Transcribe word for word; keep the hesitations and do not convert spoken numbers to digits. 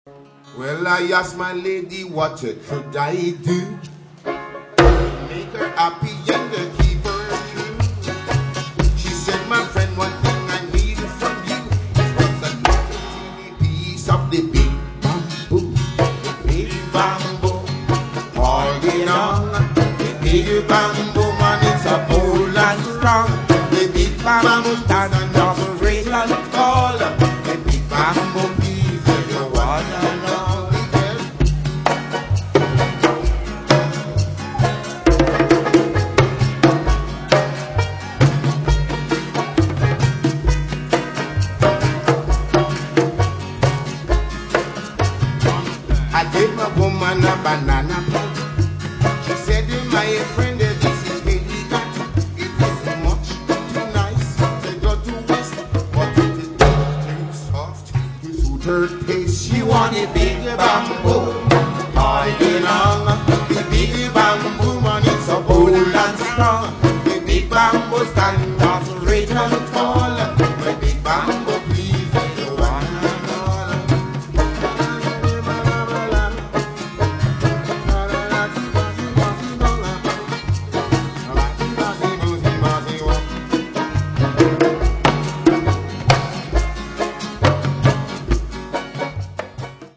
Well, I asked my lady what should I do, make her happy and to keep her true. She said, my friend, one thing I need from you is just a little teeny piece of the big bamboo. The big bamboo, holding on. The big bamboo, man, it's a bold and strong. The big bamboo stand up straight and tall. The big bamboo gives you the water. I gave a woman a banana plant. She said, my friend, this is elegant. It is much too nice to go to waste, but it is too soft to suit her taste. She wanted big bamboo all day long. The big bamboo man is so bold and strong. The big bamboo stand